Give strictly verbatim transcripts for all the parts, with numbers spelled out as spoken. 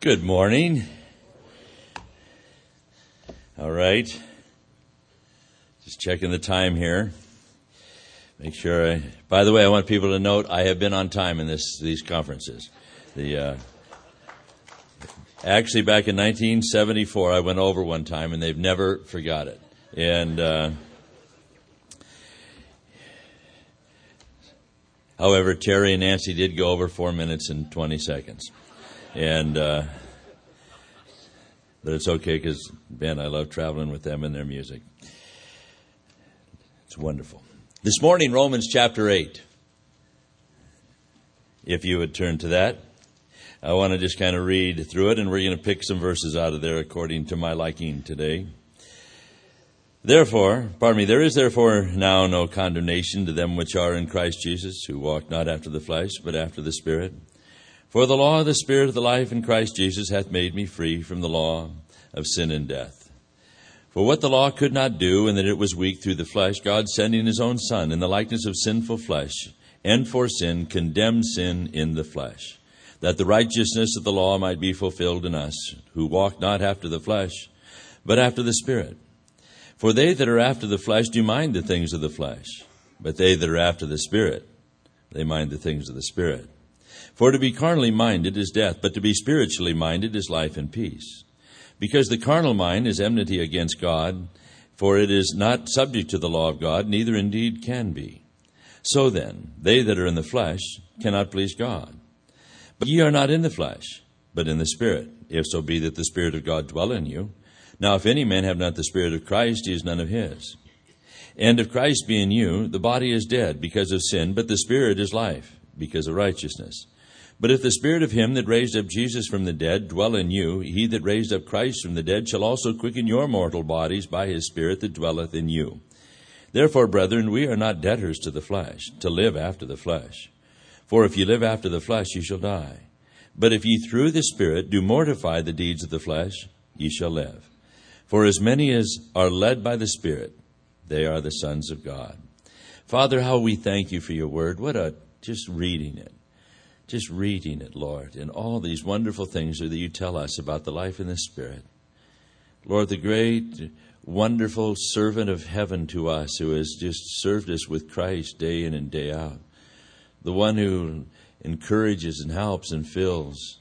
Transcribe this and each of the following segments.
Good morning. All right. Just checking the time here. Make sure I, by the way, I want people to note I have been on time in this these conferences. The uh, actually back in nineteen seventy-four I went over one time and they've never forgot it. And uh, however, Terry and Nancy did go over four minutes and twenty seconds. And, uh, but it's okay because, Ben, I love traveling with them and their music. It's wonderful. This morning, Romans chapter eight. If you would turn to that. I want to just kind of read through it, and we're going to pick some verses out of there according to my liking today. Therefore, pardon me, there is therefore now no condemnation to them which are in Christ Jesus, who walk not after the flesh, but after the Spirit. For the law of the Spirit of the life in Christ Jesus hath made me free from the law of sin and death. For what the law could not do, in that it was weak through the flesh, God sending his own Son in the likeness of sinful flesh, and for sin condemned sin in the flesh, that the righteousness of the law might be fulfilled in us, who walk not after the flesh, but after the Spirit. For they that are after the flesh do mind the things of the flesh, but they that are after the Spirit, they mind the things of the Spirit. For to be carnally minded is death, but to be spiritually minded is life and peace. Because the carnal mind is enmity against God, for it is not subject to the law of God, neither indeed can be. So then, they that are in the flesh cannot please God. But ye are not in the flesh, but in the Spirit, if so be that the Spirit of God dwell in you. Now if any man have not the Spirit of Christ, he is none of his. And if Christ be in you, the body is dead because of sin, but the Spirit is life because of righteousness. But if the Spirit of him that raised up Jesus from the dead dwell in you, he that raised up Christ from the dead shall also quicken your mortal bodies by his Spirit that dwelleth in you. Therefore, brethren, we are not debtors to the flesh, to live after the flesh. For if ye live after the flesh, ye shall die. But if ye through the Spirit do mortify the deeds of the flesh, ye shall live. For as many as are led by the Spirit, they are the sons of God. Father, how we thank you for your word. What a, just reading it. Just reading it, Lord, and all these wonderful things that you tell us about the life in the Spirit. Lord, the great, wonderful servant of heaven to us who has just served us with Christ day in and day out. The one who encourages and helps and fills,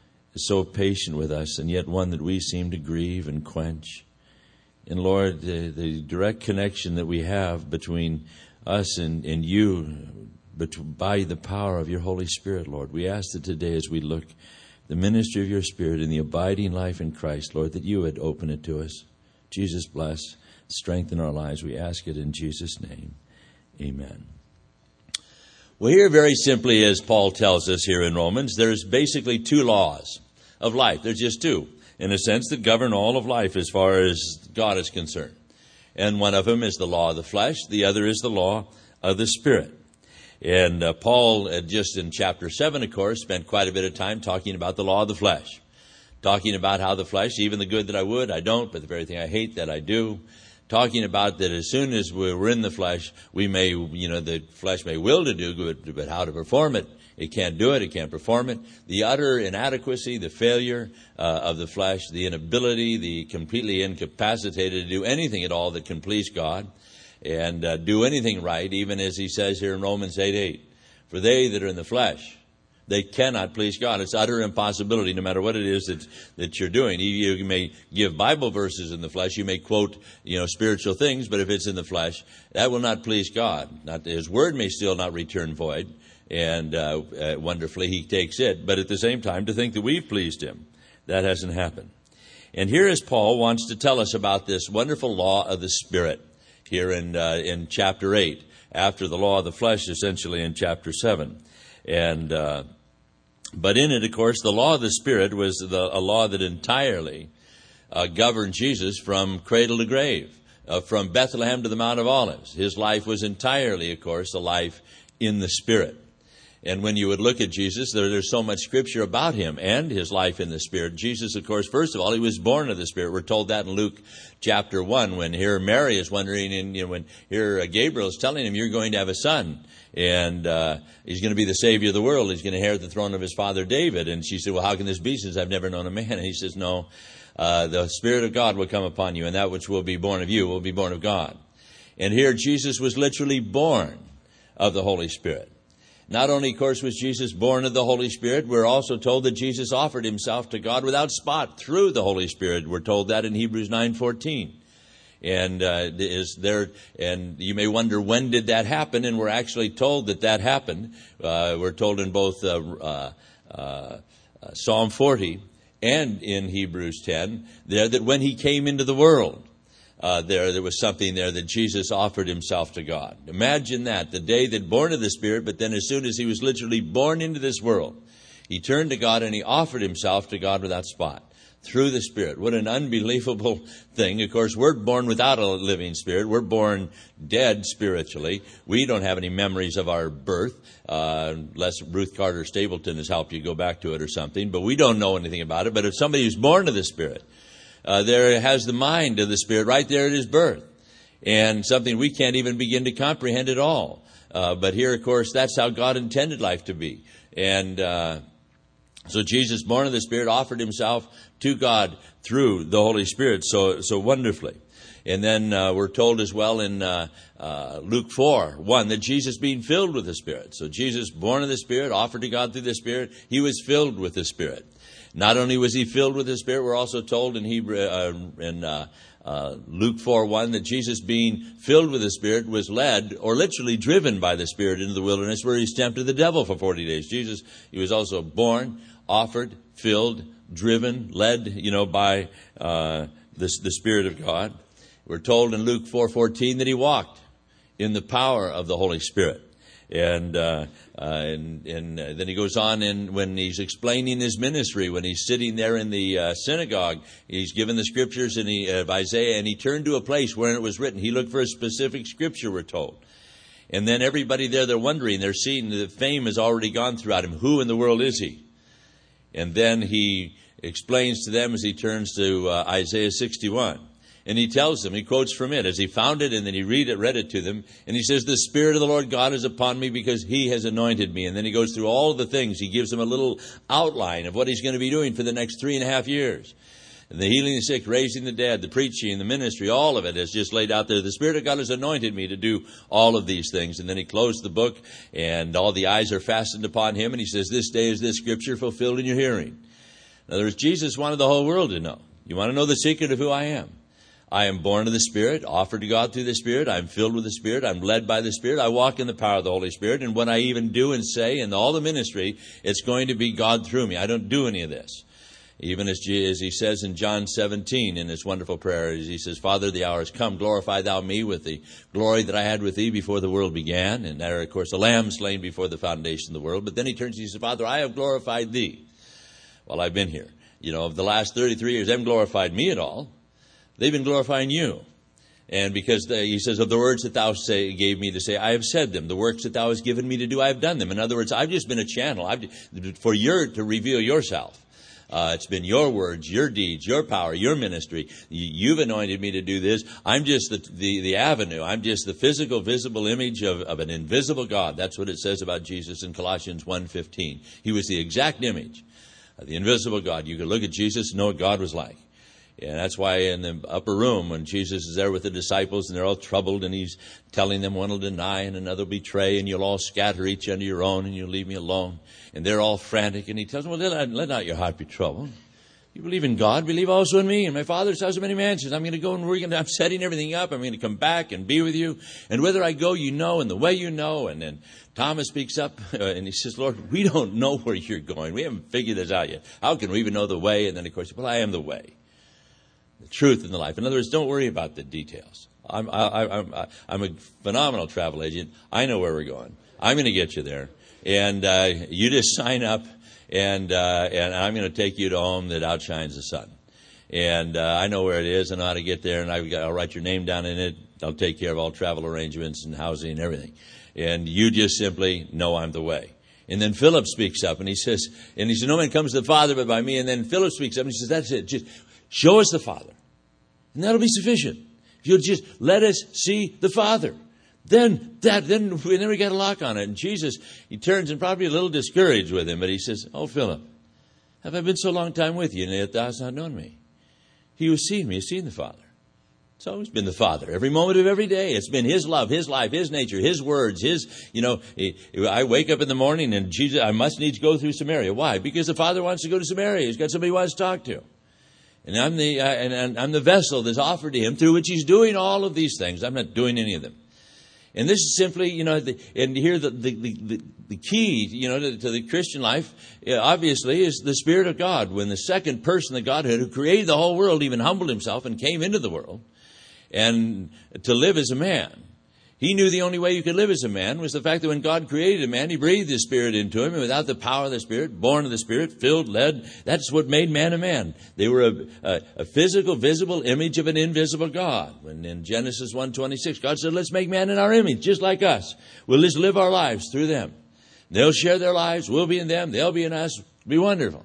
is so patient with us, and yet one that we seem to grieve and quench. And Lord, the, the direct connection that we have between us and, and you, but by the power of your Holy Spirit, Lord, we ask that today as we look the ministry of your Spirit in the abiding life in Christ, Lord, that you would open it to us. Jesus bless, strengthen our lives. We ask it in Jesus' name. Amen. Well, here very simply, as Paul tells us here in Romans, there's basically two laws of life. There's just two, in a sense, that govern all of life as far as God is concerned. And one of them is the law of the flesh. The other is the law of the Spirit. And uh, Paul, uh, just in chapter seven, of course, spent quite a bit of time talking about the law of the flesh. Talking about how the flesh, even the good that I would, I don't, but the very thing I hate, that I do. Talking about that as soon as we're in the flesh, we may, you know, the flesh may will to do good, but how to perform it. It can't do it. It can't perform it. The utter inadequacy, the failure uh, of the flesh, the inability, the completely incapacitated to do anything at all that can please God. And uh, do anything right, even as he says here in Romans eight eight. For they that are in the flesh, they cannot please God. It's utter impossibility, no matter what it is that, that you're doing. You, you may give Bible verses in the flesh. You may quote, you know, spiritual things, but if it's in the flesh, that will not please God. Not, his word may still not return void, and uh, uh, wonderfully he takes it. But at the same time, to think that we've pleased him, that hasn't happened. And here is Paul wants to tell us about this wonderful law of the Spirit. Here in uh, in chapter eight, after the law of the flesh, essentially in chapter seven. And uh, but in it, of course, the law of the Spirit was the, a law that entirely uh, governed Jesus from cradle to grave, uh, from Bethlehem to the Mount of Olives. His life was entirely, of course, a life in the Spirit. And when you would look at Jesus, there, there's so much Scripture about him and his life in the Spirit. Jesus, of course, first of all, he was born of the Spirit. We're told that in Luke chapter one, when here Mary is wondering, and you know, when here uh, Gabriel is telling him, you're going to have a son, and uh, he's going to be the Savior of the world. He's going to inherit the throne of his father David. And she said, well, how can this be, since I've never known a man? And he says, no, uh, the Spirit of God will come upon you, and that which will be born of you will be born of God. And here Jesus was literally born of the Holy Spirit. Not only, of course, was Jesus born of the Holy Spirit, we're also told that Jesus offered himself to God without spot through the Holy Spirit. We're told that in Hebrews nine fourteen. And uh, is there? And you may wonder, when did that happen? And we're actually told that that happened. Uh, we're told in both uh, uh, uh, Psalm forty and in Hebrews ten there that when he came into the world, Uh, there, there was something there that Jesus offered himself to God. Imagine that, the day that born of the Spirit, but then as soon as he was literally born into this world, he turned to God and he offered himself to God without spot through the Spirit. What an unbelievable thing. Of course, we're born without a living spirit. We're born dead spiritually. We don't have any memories of our birth, uh, unless Ruth Carter Stapleton has helped you go back to it or something. But we don't know anything about it. But if somebody who's born of the Spirit, Uh, there has the mind of the Spirit right there at his birth, and something we can't even begin to comprehend at all. Uh, but here, of course, that's how God intended life to be. And uh, so Jesus, born of the Spirit, offered himself to God through the Holy Spirit so so wonderfully. And then uh, we're told as well in uh, uh, Luke four one that Jesus being filled with the Spirit. So Jesus, born of the Spirit, offered to God through the Spirit, he was filled with the Spirit. Not only was he filled with the Spirit, we're also told in Hebrew, uh, in uh, uh, Luke four one that Jesus, being filled with the Spirit, was led, or literally driven by the Spirit, into the wilderness, where he's tempted the devil for forty days. Jesus, he was also born, offered, filled, driven, led, you know, by uh, the, the Spirit of God. We're told in Luke four fourteen that he walked in the power of the Holy Spirit. And, uh, uh, and, and uh, then he goes on, and when he's explaining his ministry, when he's sitting there in the uh, synagogue, he's given the scriptures in the, uh, of Isaiah, and he turned to a place where it was written. He looked for a specific scripture, we're told. And then everybody there, they're wondering, they're seeing the fame has already gone throughout him. Who in the world is he? And then he explains to them as he turns to uh, Isaiah sixty-one. And he tells them, he quotes from it as he found it, and then he read it, read it to them. And he says, the Spirit of the Lord God is upon me because he has anointed me. And then he goes through all the things. He gives them a little outline of what he's going to be doing for the next three and a half years. And the healing the sick, raising the dead, the preaching, the ministry, all of it is just laid out there. The Spirit of God has anointed me to do all of these things. And then he closed the book, and all the eyes are fastened upon him. And he says, this day is this scripture fulfilled in your hearing. In other words, Jesus wanted the whole world to know. You want to know the secret of who I am? I am born of the Spirit, offered to God through the Spirit. I'm filled with the Spirit. I'm led by the Spirit. I walk in the power of the Holy Spirit. And what I even do and say in all the ministry, it's going to be God through me. I don't do any of this. Even as he says in John seventeen in his wonderful prayer, he says, Father, the hour has come. Glorify thou me with the glory that I had with thee before the world began. And there, of course, the Lamb slain before the foundation of the world. But then he turns and he says, Father, I have glorified thee while I've been here. You know, of the last thirty-three years, they haven't glorified me at all. They've been glorifying you. And because the, he says, of the words that thou say, gave me to say, I have said them. The works that thou hast given me to do, I have done them. In other words, I've just been a channel I've, for your to reveal yourself. Uh, it's been your words, your deeds, your power, your ministry. You, you've anointed me to do this. I'm just the, the, the avenue. I'm just the physical, visible image of, of an invisible God. That's what it says about Jesus in Colossians one fifteen. He was the exact image of the invisible God. You could look at Jesus and know what God was like. And that's why in the upper room, when Jesus is there with the disciples and they're all troubled and he's telling them one will deny and another will betray and you'll all scatter each unto your own and you'll leave me alone. And they're all frantic and he tells them, well, let, let not your heart be troubled. You believe in God, believe also in me. In my Father's house are many mansions. I'm going to go and we're going to, I'm setting everything up. I'm going to come back and be with you. And whither I go, you know, and the way you know. And then Thomas speaks up uh, and he says, Lord, we don't know where you're going. We haven't figured this out yet. How can we even know the way? And then, of course, well, I am the way, the truth, and the life. In other words, don't worry about the details. I'm, I, I'm, I'm a phenomenal travel agent. I know where we're going. I'm going to get you there. And uh, you just sign up, and uh, and I'm going to take you to a home that outshines the sun. And uh, I know where it is and how to get there, and I've got, I'll write your name down in it. I'll take care of all travel arrangements and housing and everything. And you just simply know I'm the way. And then Philip speaks up and he says, and he says, no man comes to the Father but by me. And then Philip speaks up and he says, that's it. Just show us the Father. And that'll be sufficient. If you'll just let us see the Father. Then that, then, then we got a lock on it. And Jesus, he turns and probably a little discouraged with him, but he says, oh, Philip, have I been so long time with you, and yet thou hast not known me? He who has seen me has seen the Father. It's always been the Father. Every moment of every day. It's been His love, His life, His nature, His words, His, you know, I wake up in the morning and Jesus, I must needs go through Samaria. Why? Because the Father wants to go to Samaria. He's got somebody he wants to talk to. And I'm the, uh, and, and I'm the vessel that's offered to Him through which He's doing all of these things. I'm not doing any of them. And this is simply, you know, the, and here the, the, the, the key, you know, to, to the Christian life, obviously, is the Spirit of God. When the second person of Godhead, who created the whole world, even humbled Himself and came into the world, and to live as a man. He knew the only way you could live as a man was the fact that when God created a man, He breathed His Spirit into him, and without the power of the Spirit, born of the Spirit, filled, led, that's what made man a man. They were a, a, a physical, visible image of an invisible God. When in Genesis one twenty-six, God said, let's make man in our image, just like us. We'll just live our lives through them. They'll share their lives, we'll be in them, they'll be in us. It'll be wonderful.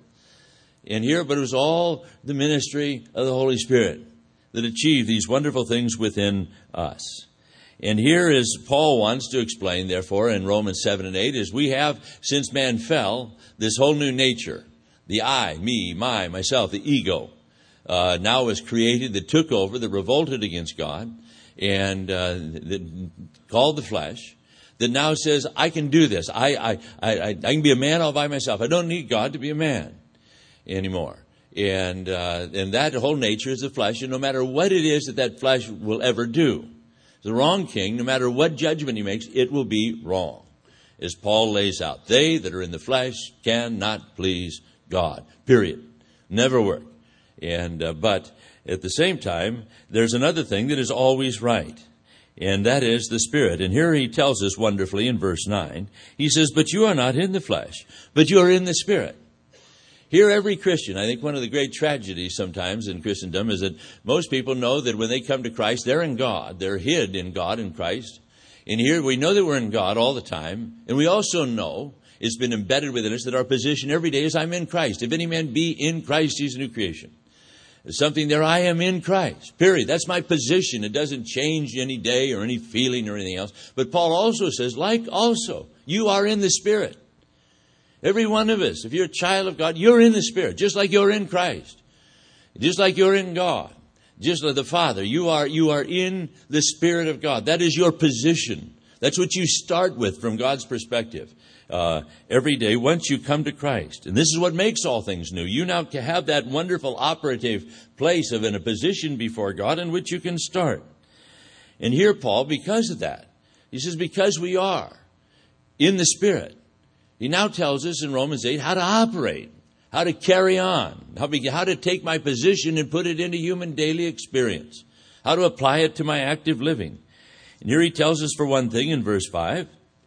And here, but it was all the ministry of the Holy Spirit that achieved these wonderful things within us. And here is Paul wants to explain, therefore, in Romans seven and eight, is we have, since man fell, this whole new nature. The I, me, my, myself, the ego, uh, now is created, that took over, that revolted against God, and uh, that called the flesh, that now says, I can do this. I, I, I, I can be a man all by myself. I don't need God to be a man anymore. And, uh, and that whole nature is the flesh, and no matter what it is that that flesh will ever do, the wrong king, no matter what judgment he makes, it will be wrong. As Paul lays out, they that are in the flesh cannot please God. Period. Never work. And uh, but at the same time, there's another thing that is always right, and that is the Spirit. And here he tells us wonderfully in verse nine, he says, but you are not in the flesh, but you are in the Spirit. Here, every Christian, I think one of the great tragedies sometimes in Christendom is that most people know that when they come to Christ, they're in God. They're hid in God in Christ. And here we know that we're in God all the time. And we also know, it's been embedded within us, that our position every day is I'm in Christ. If any man be in Christ, he's a new creation. There's something there, I am in Christ. Period. That's my position. It doesn't change any day or any feeling or anything else. But Paul also says, like also, you are in the Spirit. Every one of us, if you're a child of God, you're in the Spirit, just like you're in Christ, just like you're in God, just like the Father. You are, you are in the Spirit of God. That is your position. That's what you start with from God's perspective uh, every day once you come to Christ. And this is what makes all things new. You now have that wonderful operative place of in a position before God in which you can start. And here, Paul, because of that, he says, because we are in the Spirit, he now tells us in Romans eight how to operate, how to carry on, how, be, how to take my position and put it into human daily experience, how to apply it to my active living. And here he tells us, for one thing, in verse five,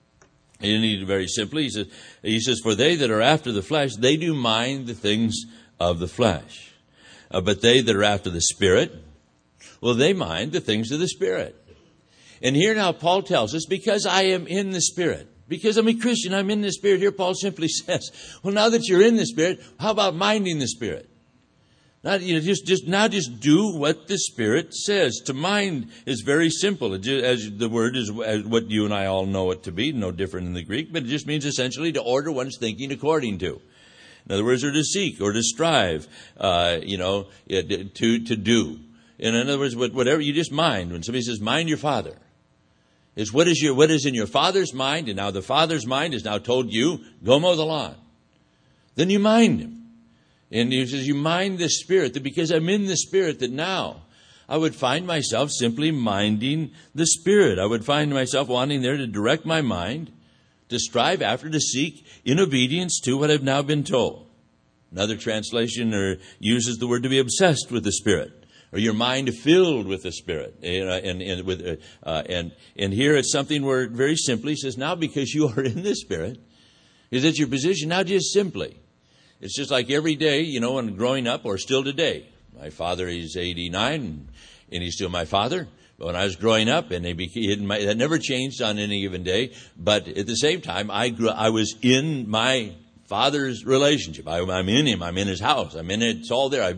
and he, very simply, he says, he says, for they that are after the flesh, they do mind the things of the flesh. Uh, but they that are after the Spirit, well, they mind the things of the Spirit. And here now Paul tells us, because I am in the Spirit, because I'm a Christian, I'm in the Spirit. Here Paul simply says, well, now that you're in the Spirit, how about minding the Spirit? Not, you know, just, just, now just do what the Spirit says. To mind is very simple. It, as the word is as what you and I all know it to be, no different in the Greek, but it just means essentially to order one's thinking according to. In other words, or to seek, or to strive, uh, you know, to, to do. In other words, whatever, you just mind. When somebody says, mind your father. It's what is your, what is in your father's mind, and now the father's mind has now told you, go mow the lawn. Then you mind him. And he says, you mind the Spirit, that because I'm in the Spirit, that now I would find myself simply minding the Spirit. I would find myself wanting there to direct my mind, to strive after, to seek in obedience to what I've now been told. Another translation or uses the word to be obsessed with the Spirit. Or your mind filled with the Spirit, and and and, with, uh, and and here it's something where very simply he says, now because you are in the Spirit, is that your position now just simply. It's just like every day, you know, and growing up or still today. My father, he's eighty-nine, and he's still my father. But when I was growing up, and they became, that never changed on any given day, but at the same time, I grew, I was in my Father's relationship. I, I'm in Him. I'm in His house. I'm in it. It's all there. I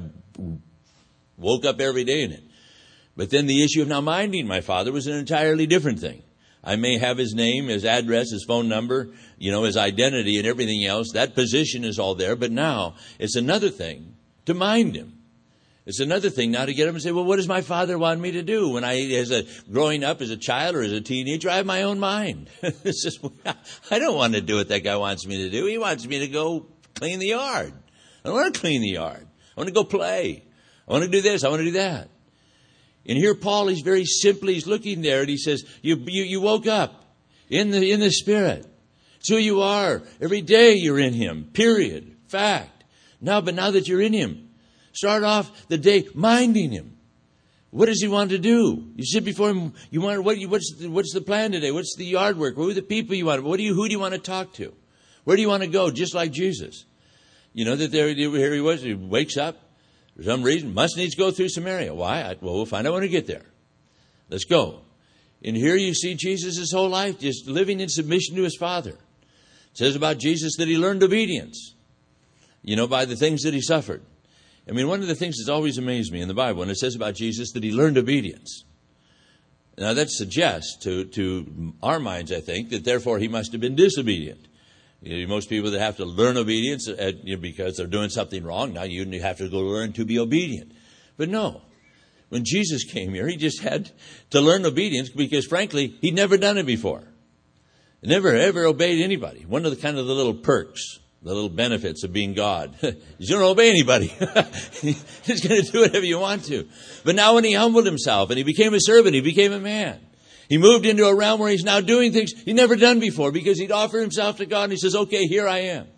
woke up every day in it. But then the issue of now minding my Father was an entirely different thing. I may have His name, His address, His phone number, you know, His identity and everything else. That position is all there. But now it's another thing to mind Him. It's another thing now to get up and say, well, what does my Father want me to do? When I, as a growing up as a child or as a teenager, I have my own mind. It's just, I don't want to do what that guy wants me to do. He wants me to go clean the yard. I don't want to clean the yard. I want to go play. I want to do this. I want to do that. And here Paul, he's very simply, he's looking there and he says, you, you, you woke up in the, in the Spirit. It's who you are. Every day you're in Him. Period. Fact. Now, but now that you're in Him, start off the day minding Him. What does He want to do? You sit before Him. You want what? What's the, what's the plan today? What's the yard work? Who are the people you want? What do you? Who do you want to talk to? Where do you want to go? Just like Jesus, you know that there here He was. He wakes up for some reason. Must needs go through Samaria. Why? I, well, we'll find out when we get there. Let's go. And here you see Jesus his whole life just living in submission to His Father. It says about Jesus that He learned obedience. You know, by the things that He suffered. I mean, one of the things that's always amazed me in the Bible, when it says about Jesus that He learned obedience. Now, that suggests to, to our minds, I think, that therefore He must have been disobedient. You know, most people that have to learn obedience at, you know, because they're doing something wrong, now you have to go learn to be obedient. But no, when Jesus came here, He just had to learn obedience because, frankly, He'd never done it before. He never, ever obeyed anybody. One of the kind of the little perks. The little benefits of being God. You don't obey anybody. He's going to do whatever you want to. But now when He humbled Himself and He became a servant, He became a man. He moved into a realm where He's now doing things He'd never done before because He'd offered Himself to God and He says, okay, here I am.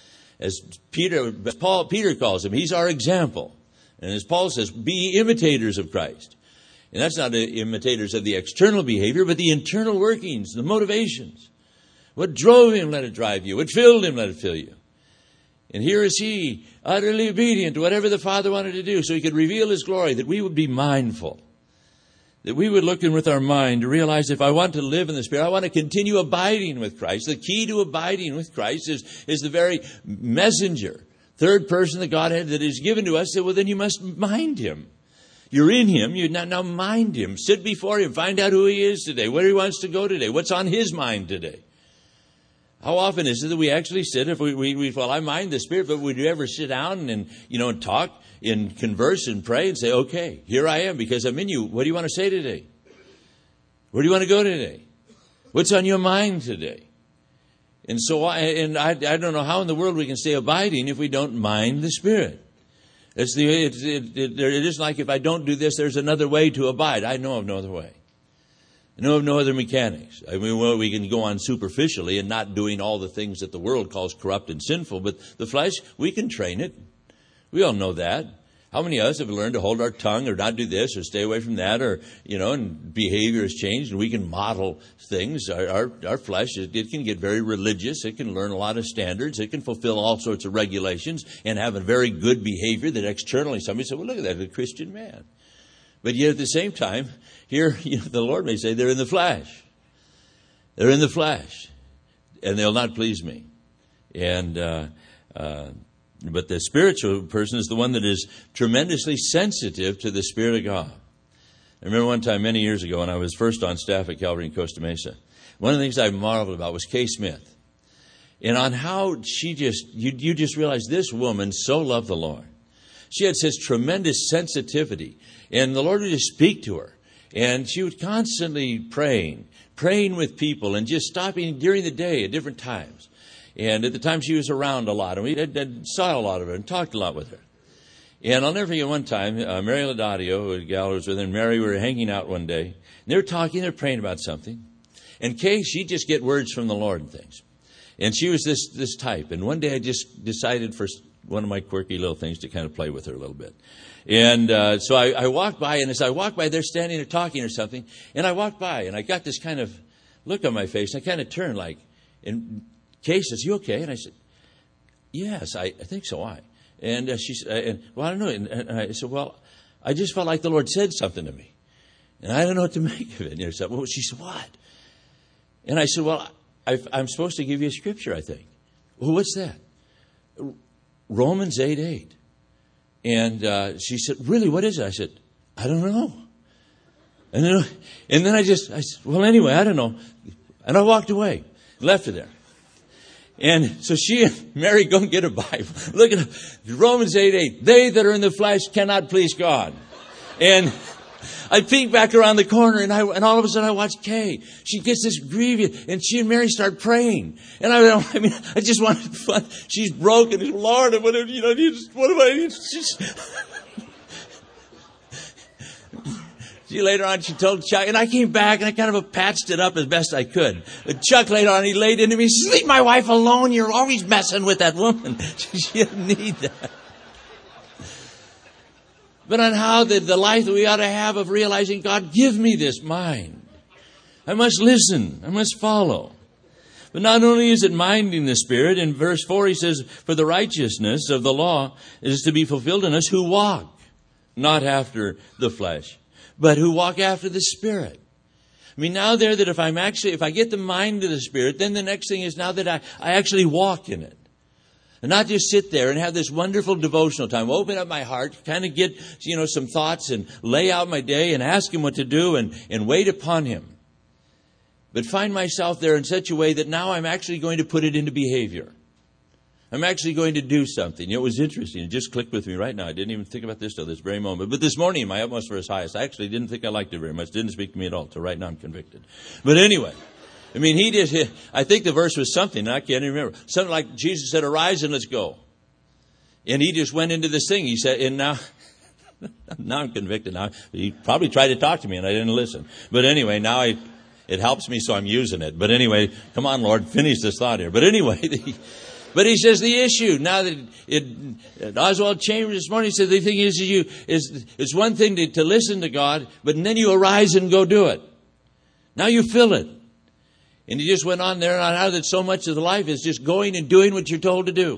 As Peter, as Paul, Peter calls Him, He's our example. And as Paul says, be imitators of Christ. And that's not imitators of the external behavior, but the internal workings, the motivations. What drove Him, let it drive you. What filled Him, let it fill you. And here is He, utterly obedient to whatever the Father wanted to do, so He could reveal His glory, that we would be mindful. That we would look in with our mind to realize if I want to live in the Spirit, I want to continue abiding with Christ. The key to abiding with Christ is, is the very messenger, third person that God had that is given to us. That, well, then you must mind Him. You're in Him. You now, now mind Him. Sit before Him. Find out who He is today, where He wants to go today, what's on His mind today. How often is it that we actually sit, if we, we, we well, I mind the Spirit, but would you ever sit down and, you know, and talk and converse and pray and say, okay, here I am because I'm in you. What do you want to say today? Where do you want to go today? What's on your mind today? And so I, and I, I don't know how in the world we can stay abiding if we don't mind the Spirit. It's the, it's, it, it, it isn't like if I don't do this, there's another way to abide. I know of no other way. I know of no other mechanics. I mean, well, we can go on superficially and not doing all the things that the world calls corrupt and sinful, but the flesh, we can train it. We all know that. How many of us have learned to hold our tongue or not do this or stay away from that or, you know, and behavior has changed and we can model things. Our, our, our flesh, it, it can get very religious. It can learn a lot of standards. It can fulfill all sorts of regulations and have a very good behavior that externally somebody said, well, look at that, a Christian man. But yet at the same time, here you know, the Lord may say they're in the flesh. They're in the flesh. And they'll not please me. And uh, uh, but the spiritual person is the one that is tremendously sensitive to the Spirit of God. I remember one time many years ago when I was first on staff at Calvary in Costa Mesa. One of the things I marveled about was Kay Smith. And on how she just, you, you just realize this woman so loved the Lord. She had such tremendous sensitivity. And the Lord would just speak to her. And she was constantly praying, praying with people and just stopping during the day at different times. And at the time she was around a lot. And we had, had, saw a lot of her and talked a lot with her. And I'll never forget one time, uh, Mary Laudadio, a gal who was with her, and Mary were hanging out one day. And they were talking, they were praying about something. And Kay, she'd just get words from the Lord and things. And she was this this type. And one day I just decided for one of my quirky little things to kind of play with her a little bit. And uh, so I, I walked by, and as I walked by, they're standing there talking or something. And I walked by, and I got this kind of look on my face. And I kind of turned like, and Kay says, you okay? And I said, yes, I, I think so. Why? And uh, she said, uh, and, well, I don't know. And, and I said, well, I just felt like the Lord said something to me. And I don't know what to make of it. And said, well, she said, what? And I said, well, I've, I'm supposed to give you a scripture, I think. Well, what's that? Romans eight eight. And uh, she said, really, what is it? I said, I don't know. And then, and then I just, I said, well, anyway, I don't know. And I walked away, left her there. And so she and Mary go and get a Bible. Look at Romans eight eight. They that are in the flesh cannot please God. And I peek back around the corner, and I and all of a sudden I watch Kay. She gets this grievous, and she and Mary start praying. And I, I mean, I just wanted fun. She's broken. Lord, what you know? What am I? She's, she later on, she told Chuck, and I came back and I kind of patched it up as best I could. But Chuck later on, he laid into me, says, leave my wife alone. You're always messing with that woman. She didn't need that. But on how the, the life that we ought to have of realizing, God, give me this mind. I must listen. I must follow. But not only is it minding the Spirit, in verse four he says, for the righteousness of the law is to be fulfilled in us who walk, not after the flesh, but who walk after the Spirit. I mean, now there that if I'm actually, if I get the mind of the Spirit, then the next thing is now that I, I actually walk in it. And not just sit there and have this wonderful devotional time. Open up my heart, kind of get, you know, some thoughts and lay out my day and ask Him what to do and, and wait upon Him. But find myself there in such a way that now I'm actually going to put it into behavior. I'm actually going to do something. You know, it was interesting. It just clicked with me right now. I didn't even think about this till this very moment. But this morning, my utmost for His highest, I actually didn't think I liked it very much. It didn't speak to me at all. So right now I'm convicted. But anyway. I mean, he did, I think the verse was something, I can't even remember. Something like Jesus said, arise and let's go. And he just went into this thing. He said, and now, now I'm convicted. Now, he probably tried to talk to me and I didn't listen. But anyway, now I, it helps me, so I'm using it. But anyway, come on, Lord, finish this thought here. But anyway, the, but he says the issue, now that it, Oswald Chambers this morning said the thing is, you, is it's one thing to, to listen to God, but then you arise and go do it. Now you feel it. And he just went on there and on how that so much of the life is just going and doing what you're told to do.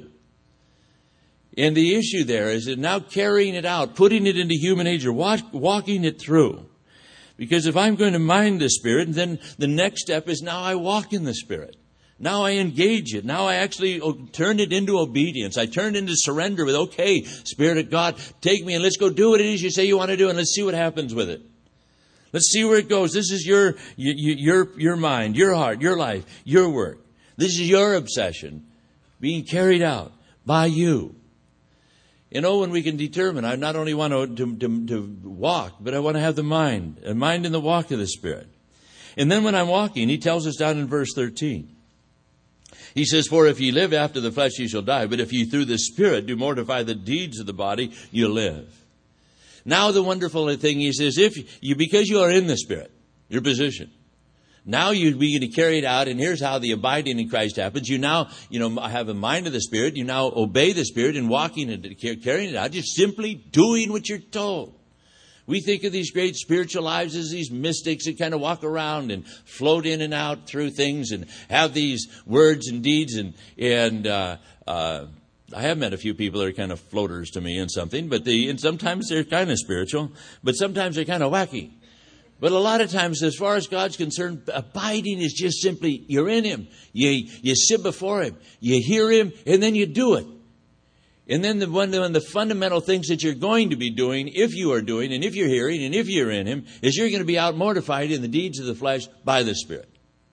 And the issue there is that now carrying it out, putting it into human nature, walk, walking it through. Because if I'm going to mind the Spirit, then the next step is now I walk in the Spirit. Now I engage it. Now I actually turn it into obedience. I turn it into surrender with, okay, Spirit of God, take me and let's go do what it is you say you want to do and let's see what happens with it. Let's see where it goes. This is your, your, your mind, your heart, your life, your work. This is your obsession being carried out by you. You know, when we can determine, I not only want to, to, to, to walk, but I want to have the mind, a mind in the walk of the Spirit. And then when I'm walking, he tells us down in verse thirteen. He says, for if ye live after the flesh, ye shall die. But if ye through the Spirit do mortify the deeds of the body, you'll live. Now the wonderful thing is, is if you, because you are in the Spirit, your position, now you begin to carry it out, and here's how the abiding in Christ happens. You now, you know, have a mind of the Spirit. You now obey the Spirit and walking and carrying it out, just simply doing what you're told. We think of these great spiritual lives as these mystics that kind of walk around and float in and out through things and have these words and deeds and, and, uh, uh, I have met a few people that are kind of floaters to me in something, but they, and sometimes they're kind of spiritual, but sometimes they're kind of wacky. But a lot of times, as far as God's concerned, abiding is just simply, you're in Him. You, you sit before Him. You hear Him, and then you do it. And then the one of the fundamental things that you're going to be doing, if you are doing, and if you're hearing, and if you're in Him, is you're going to be out mortified in the deeds of the flesh by the Spirit.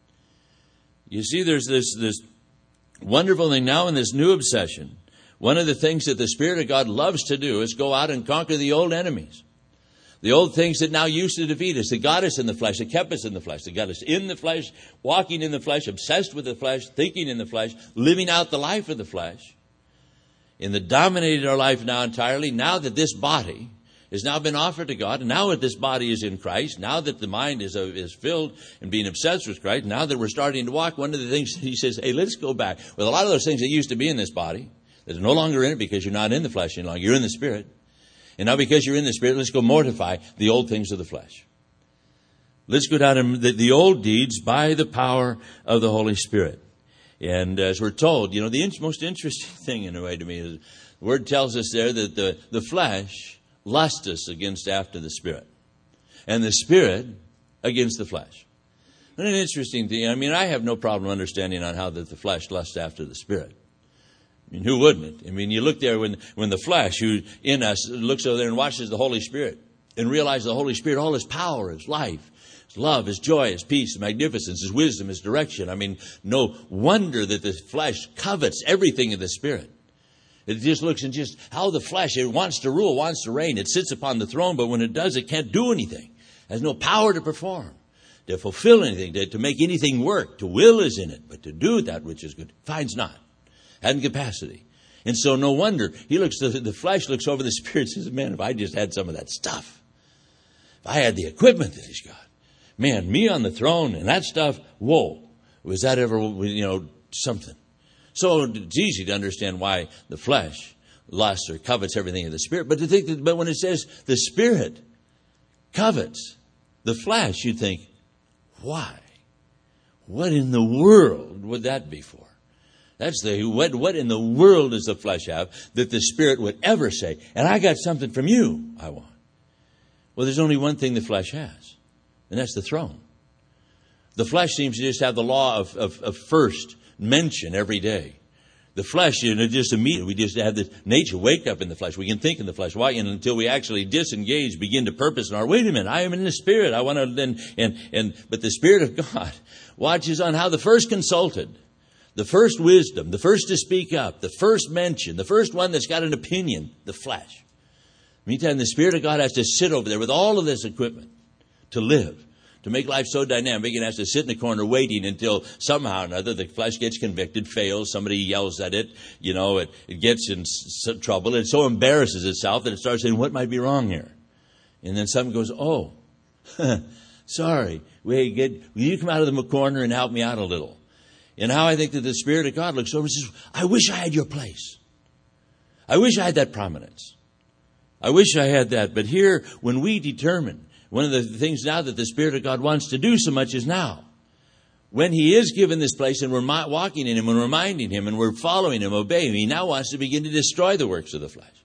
You see, there's this, this wonderful thing now in this new obsession. One of the things that the Spirit of God loves to do is go out and conquer the old enemies. The old things that now used to defeat us, that got us in the flesh, that kept us in the flesh, that got us in the flesh, walking in the flesh, obsessed with the flesh, thinking in the flesh, living out the life of the flesh. And that dominated our life now entirely, now that this body has now been offered to God, and now that this body is in Christ, now that the mind is, is filled and being obsessed with Christ, now that we're starting to walk, one of the things he says, hey, let's go back. With a lot of those things that used to be in this body, that are no longer in it because you're not in the flesh any longer, you're in the Spirit. And now because you're in the Spirit, let's go mortify the old things of the flesh. Let's go down to the, the old deeds by the power of the Holy Spirit. And as we're told, you know, the in- most interesting thing in a way to me is the Word tells us there that the, the flesh lusteth against after the Spirit. and the Spirit against the flesh. And an interesting thing, I mean, I have no problem understanding on how that the flesh lusts after the Spirit. I mean, who wouldn't it? I mean, you look there when, when the flesh, who in us, looks over there and watches the Holy Spirit and realizes the Holy Spirit, all His power, His life, His love, His joy, His peace, His magnificence, His wisdom, His direction. I mean, no wonder that the flesh covets everything of the Spirit. It just looks and just how the flesh, it wants to rule, wants to reign. It sits upon the throne, but when it does, it can't do anything. It has no power to perform, to fulfill anything, to, to make anything work. To will is in it, but to do that which is good, finds not. Hadn't capacity. And so no wonder he looks, the, the flesh looks over the Spirit and says, man, if I just had some of that stuff, if I had the equipment that He's got, man, me on the throne and that stuff, whoa, was that ever, you know, something? So it's easy to understand why the flesh lusts or covets everything of the Spirit. But to think that, but when it says the Spirit covets the flesh, you think, why? What in the world would that be for? That's the what. What in the world does the flesh have that the Spirit would ever say? And I got something from you. I want. Well, there's only one thing the flesh has, and that's the throne. The flesh seems to just have the law of, of, of first mention every day. The flesh, you know, just immediately, we just have this nature wake up in the flesh. We can think in the flesh. Why? And until we actually disengage, begin to purpose in our, wait a minute, I am in the Spirit. I want to then, and, and, but the Spirit of God watches on how the first consulted, the first wisdom, the first to speak up, the first mention, the first one that's got an opinion, the flesh. Meantime, the Spirit of God has to sit over there with all of this equipment to live. To make life so dynamic, it has to sit in the corner waiting until somehow or another the flesh gets convicted, fails, somebody yells at it, you know, it, it gets in s- trouble. It so embarrasses itself that it starts saying, what might be wrong here? And then something goes, oh, sorry, wait, get, will you come out of the corner and help me out a little? And how I think that the Spirit of God looks over and says, I wish I had your place. I wish I had that prominence. I wish I had that. But here, when we determine, one of the things now that the Spirit of God wants to do so much is now. When He is given this place and we're walking in Him and reminding Him and we're following Him, obeying Him, He now wants to begin to destroy the works of the flesh.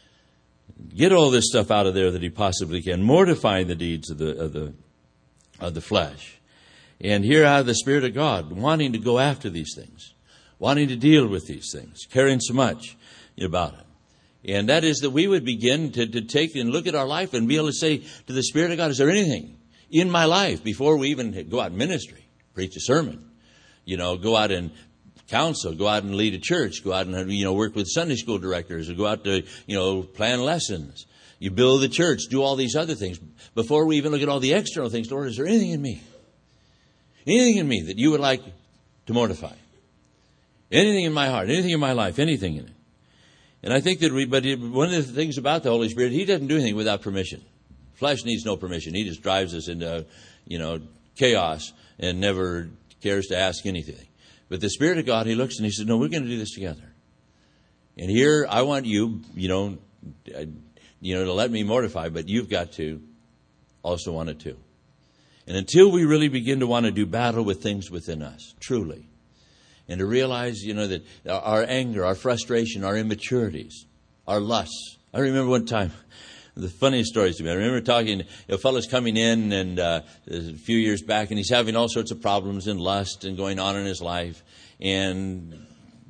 Get all this stuff out of there that He possibly can, mortifying the deeds of the, of the, of the flesh. And here out of the Spirit of God, wanting to go after these things, wanting to deal with these things, caring so much about it. And that is that we would begin to, to take and look at our life and be able to say to the Spirit of God, is there anything in my life before we even go out in ministry, preach a sermon, you know, go out and counsel, go out and lead a church, go out and, you know, work with Sunday school directors, or go out to, you know, plan lessons. You build the church, do all these other things. Before we even look at all the external things, Lord, is there anything in me? Anything in me that you would like to mortify? Anything in my heart, anything in my life, anything in it. And I think that we, but one of the things about the Holy Spirit, He doesn't do anything without permission. Flesh needs no permission. He just drives us into, you know, chaos and never cares to ask anything. But the Spirit of God, He looks and He says, no, we're going to do this together. And here, I want you, you know, you know, to let me mortify, but you've got to also want it too. And until we really begin to want to do battle with things within us, truly, and to realize, you know, that our anger, our frustration, our immaturities, our lusts. I remember one time, the funniest stories to me. I remember talking, a fellow's coming in and uh, a few years back, and he's having all sorts of problems and lust and going on in his life. And,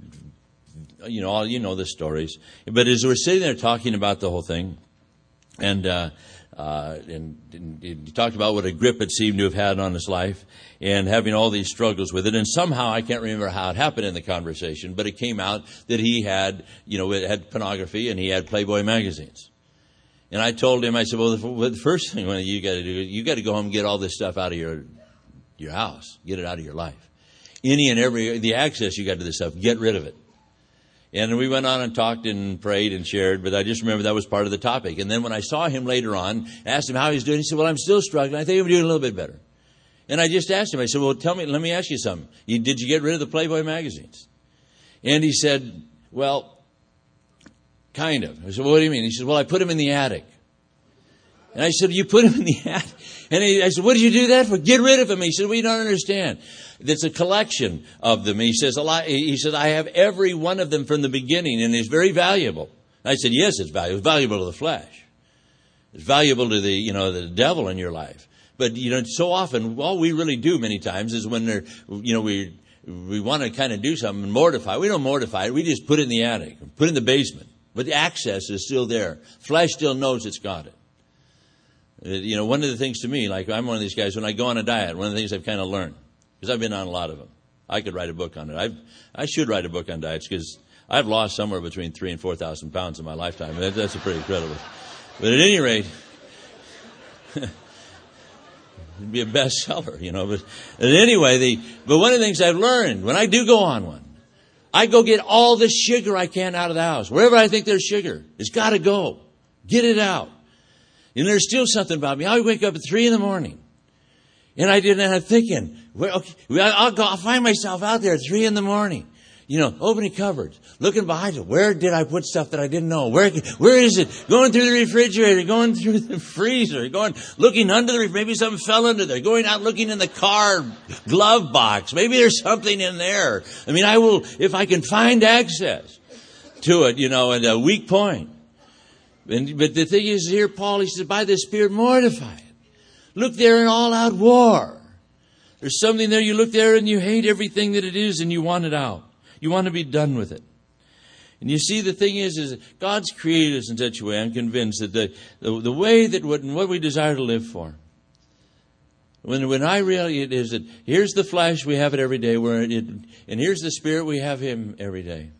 you know, all you know the stories. But as we're sitting there talking about the whole thing, and uh, uh, and, and he talked about what a grip it seemed to have had on his life, and having all these struggles with it. And somehow, I can't remember how it happened in the conversation, but it came out that he had, you know, it had pornography and he had Playboy magazines. And I told him, I said, well, the first thing you got to do, you got to go home and get all this stuff out of your your house. Get it out of your life. Any and every, the access you got to this stuff, get rid of it. And we went on and talked and prayed and shared, but I just remember that was part of the topic. And then when I saw him later on, asked him how he's doing, he said, well, I'm still struggling. I think I'm doing a little bit better. And I just asked him, I said, well, tell me, let me ask you something. You, did you get rid of the Playboy magazines? And he said, well, kind of. I said, well, what do you mean? He said, well, I put them in the attic. And I said, you put them in the attic? And he, I said, what did you do that for? Get rid of them. He said, we don't understand. It's a collection of them. He says, a lot, he said, I have every one of them from the beginning, and it's very valuable. And I said, yes, it's valuable. It's valuable to the flesh. It's valuable to the, you know, the devil in your life. But, you know, so often, all we really do many times is when they're, you know, we we want to kind of do something and mortify. We don't mortify it. We just put it in the attic, put it in the basement. But the access is still there. Flesh still knows it's got it. You know, one of the things to me, like I'm one of these guys, when I go on a diet, one of the things I've kind of learned, because I've been on a lot of them. I could write a book on it. I I should write a book on diets because I've lost somewhere between three and four thousand pounds in my lifetime. That, that's a pretty incredible. But at any rate, it'd be a bestseller, you know. But, but anyway, the but one of the things I've learned when I do go on one, I go get all the sugar I can out of the house. Wherever I think there's sugar, it's got to go. Get it out. And there's still something about me. I wake up at three in the morning, and I didn't. And I'm thinking, well, okay, I'll go. I'll find myself out there at three in the morning. You know, opening cupboards, looking behind it. Where did I put stuff that I didn't know? Where, where is it? Going through the refrigerator, going through the freezer, going, looking under the refrigerator. Maybe something fell under there. Going out looking in the car glove box. Maybe there's something in there. I mean, I will, if I can find access to it, you know, at a weak point. And, but the thing is here, Paul, he says, by the Spirit, mortify it. Look there in all out war. There's something there, you look there and you hate everything that it is and you want it out. You want to be done with it. And you see, the thing is, is God's created us in such a way, I'm convinced, that the, the, the way that what, what we desire to live for, when, when I realize it is that here's the flesh, we have it every day, where it, and here's the Spirit, we have Him every day.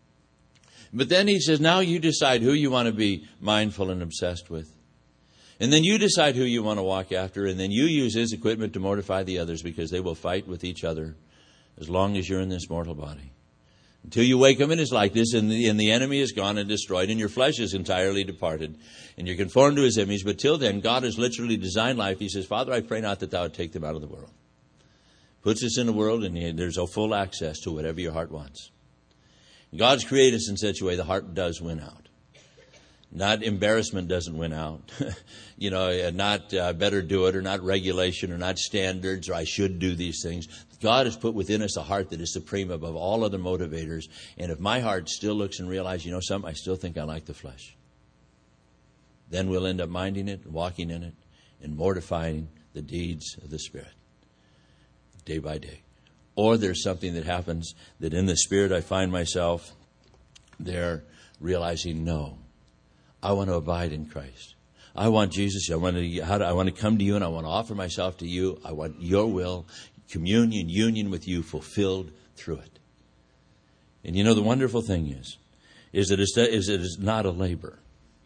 But then he says, now you decide who you want to be mindful and obsessed with. And then you decide who you want to walk after, and then you use His equipment to mortify the others, because they will fight with each other as long as you're in this mortal body. Until you wake up in His likeness, and the, and the enemy is gone and destroyed, and your flesh is entirely departed, and you're conformed to His image. But till then, God has literally designed life. He says, Father, I pray not that Thou would take them out of the world. Puts us in the world, and there's a full access to whatever your heart wants. God's created us in such a way the heart does win out. Not embarrassment doesn't win out. you know, not uh, better do it, or not regulation, or not standards, or I should do these things. God has put within us a heart that is supreme above all other motivators. And if my heart still looks and realizes, you know something, I still think I like the flesh, then we'll end up minding it, walking in it, and mortifying the deeds of the Spirit day by day. Or there's something that happens that in the Spirit I find myself there realizing, no, I want to abide in Christ. I want Jesus. I want to, how do, I want to come to you, and I want to offer myself to you. I want your will, communion, union with you fulfilled through it. And you know, the wonderful thing is, is that it's, is it is not a labor.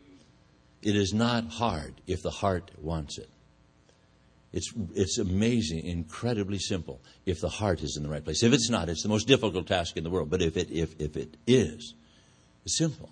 It is not hard if the heart wants it. It's, it's amazing, incredibly simple if the heart is in the right place. If it's not, it's the most difficult task in the world. But if it, if, if it is, it's simple.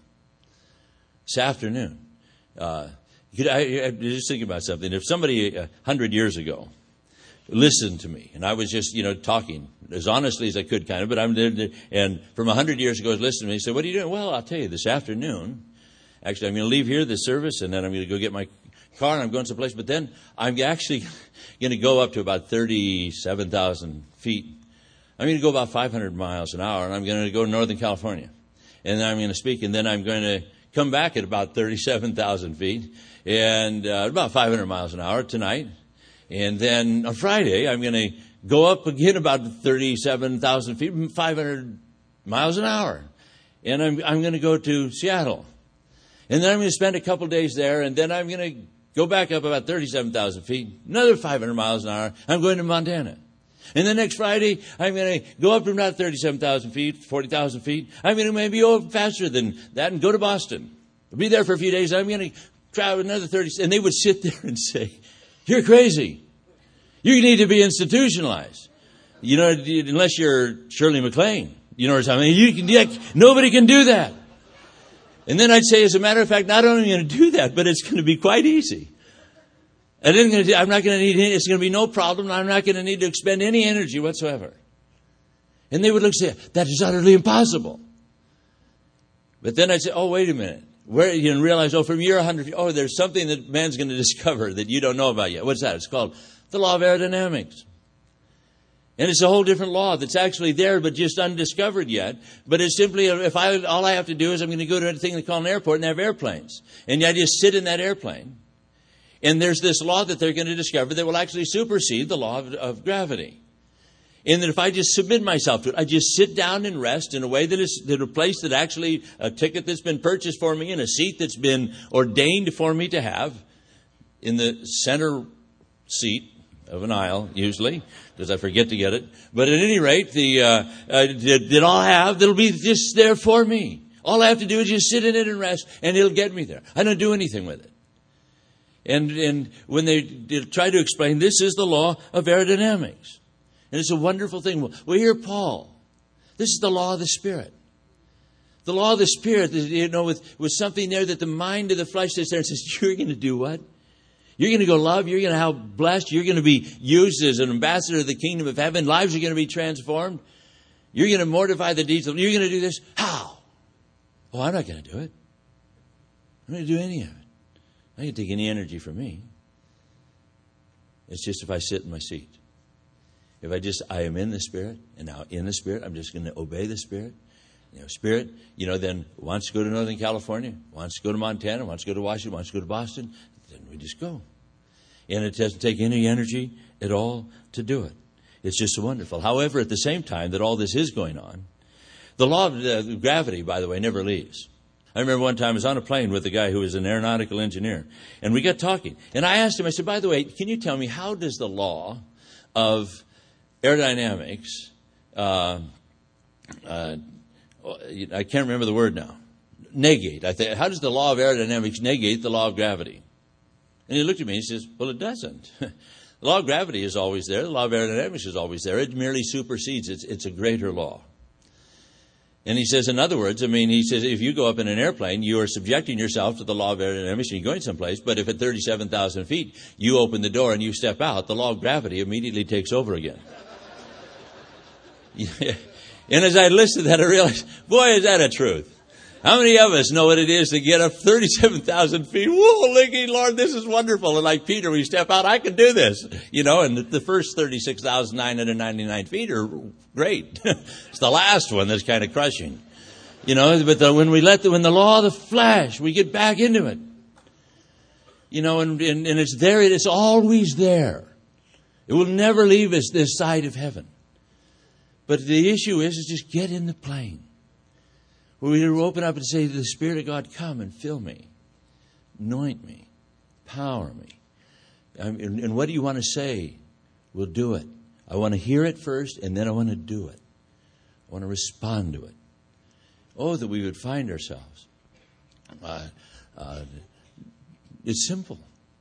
This afternoon, uh, I, I just thinking about something. If somebody a hundred years ago listened to me, and I was just, you know, talking as honestly as I could, kind of, but I'm there, and from a hundred years ago, listened to me, he said, "What are you doing?" Well, I'll tell you, this afternoon, actually, I'm going to leave here this service, and then I'm going to go get my car, and I'm going someplace. But then I'm actually going to go up to about thirty-seven thousand feet. I'm going to go about five hundred miles an hour, and I'm going to go to Northern California, and then I'm going to speak, and then I'm going to come back at about thirty-seven thousand feet, and uh, about five hundred miles an hour tonight. And then on Friday, I'm going to go up again about thirty-seven thousand feet, five hundred miles an hour. And I'm, I'm going to go to Seattle. And then I'm going to spend a couple days there, and then I'm going to go back up about thirty-seven thousand feet, another five hundred miles an hour. I'm going to Montana. And then next Friday, I'm going to go up to about thirty-seven thousand feet, forty thousand feet. I'm going to maybe go faster than that and go to Boston. I'll be there for a few days. I'm going to travel another thirty. And they would sit there and say, "You're crazy. You need to be institutionalized." You know, unless you're Shirley MacLaine. You know what I mean? You can, yeah, nobody can do that. And then I'd say, as a matter of fact, not only am I going to do that, but it's going to be quite easy. I didn't going to, I'm not going to need, it's going to be no problem. I'm not going to need to expend any energy whatsoever. And they would look and say, that is utterly impossible. But then I'd say, oh, wait a minute. Where you can realize, oh, from year one hundred, oh, there's something that man's going to discover that you don't know about yet. What's that? It's called the law of aerodynamics. And it's a whole different law that's actually there, but just undiscovered yet. But it's simply, if I, all I have to do is I'm going to go to a thing they call an airport, and they have airplanes. And I just sit in that airplane. And there's this law that they're going to discover that will actually supersede the law of, of gravity. And that if I just submit myself to it, I just sit down and rest in a way that is that a place that actually, a ticket that's been purchased for me and a seat that's been ordained for me to have in the center seat of an aisle, usually, because I forget to get it. But at any rate, the uh, uh, that, that I'll have, that'll be just there for me. All I have to do is just sit in it and rest, and it'll get me there. I don't do anything with it. And, and when they, they try to explain, this is the law of aerodynamics. And it's a wonderful thing. Well, here Paul, this is the law of the Spirit. The law of the Spirit, you know, with, with something there that the mind of the flesh sits there and says, you're going to do what? You're going to go love. You're going to help blessed. You're going to be used as an ambassador of the kingdom of heaven. Lives are going to be transformed. You're going to mortify the deeds of, you're going to do this. How? Oh, I'm not going to do it. I'm not going to do any of it. I'm not going to take any energy from me. It's just if I sit in my seat. If I just, I am in the Spirit, and now in the Spirit, I'm just going to obey the Spirit. You know, Spirit, you know, then wants to go to Northern California, wants to go to Montana, wants to go to Washington, wants to go to Boston, then we just go. And it doesn't take any energy at all to do it. It's just wonderful. However, at the same time that all this is going on, the law of uh, gravity, by the way, never leaves. I remember one time I was on a plane with a guy who was an aeronautical engineer, and we got talking. And I asked him, I said, by the way, can you tell me how does the law of aerodynamics, uh, uh, I can't remember the word now, negate. I think, how does the law of aerodynamics negate the law of gravity? And he looked at me and he says, well, it doesn't. The law of gravity is always there. The law of aerodynamics is always there. It merely supersedes. It's, it's a greater law. And he says, in other words, I mean, he says, if you go up in an airplane, you are subjecting yourself to the law of aerodynamics and you're going someplace. But if at thirty-seven thousand feet, you open the door and you step out, the law of gravity immediately takes over again. And as I listened to that, I realized, boy, is that a truth. How many of us know what it is to get up thirty-seven thousand feet? Whoa, Linky, Lord, this is wonderful. And like Peter, we step out, I can do this. You know, and the first thirty-six thousand nine hundred ninety-nine feet are great. It's the last one that's kind of crushing. You know, but the, when we let the, when the law of the flesh, we get back into it. You know, and, and, and it's there, it's always there. It will never leave us this side of heaven. But the issue is, is just get in the plane. We open up and say to the Spirit of God, come and fill me. Anoint me. Power me. And, and what do you want to say? We'll do it. I want to hear it first, and then I want to do it. I want to respond to it. Oh, that we would find ourselves. Uh, uh, it's simple.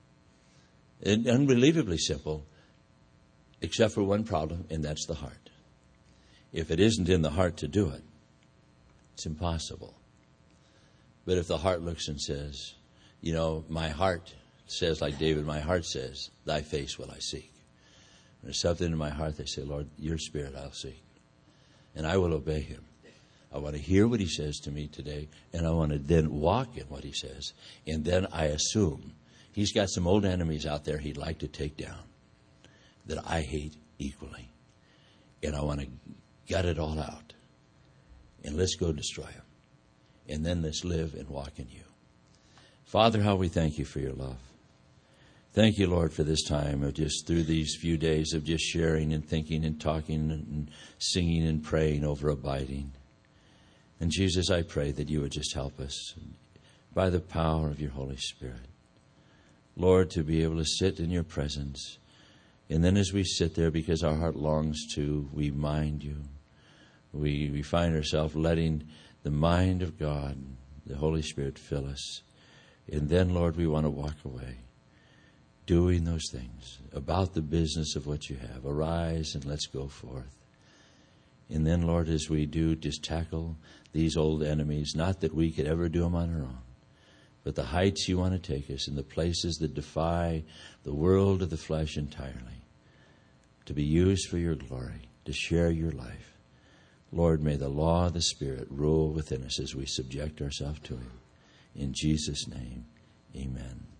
And unbelievably simple, except for one problem, and that's the heart. If it isn't in the heart to do it, it's impossible. But if the heart looks and says, you know, my heart says, like David, my heart says, thy face will I seek. There's something in my heart that say, Lord, your Spirit I'll seek. And I will obey him. I want to hear what he says to me today, and I want to then walk in what he says. And then I assume he's got some old enemies out there he'd like to take down that I hate equally. And I want to gut it all out. And let's go destroy them. And then let's live and walk in you. Father, how we thank you for your love. Thank you, Lord, for this time of just through these few days of just sharing and thinking and talking and singing and praying over abiding. And Jesus, I pray that you would just help us by the power of your Holy Spirit. Lord, to be able to sit in your presence. And then as we sit there, because our heart longs to, we mind you. We, we find ourselves letting the mind of God, the Holy Spirit, fill us. And then, Lord, we want to walk away doing those things about the business of what you have. Arise and let's go forth. And then, Lord, as we do, just tackle these old enemies, not that we could ever do them on our own, but the heights you want to take us and the places that defy the world of the flesh entirely, to be used for your glory, to share your life. Lord, may the law of the Spirit rule within us as we subject ourselves to him. In Jesus' name, amen.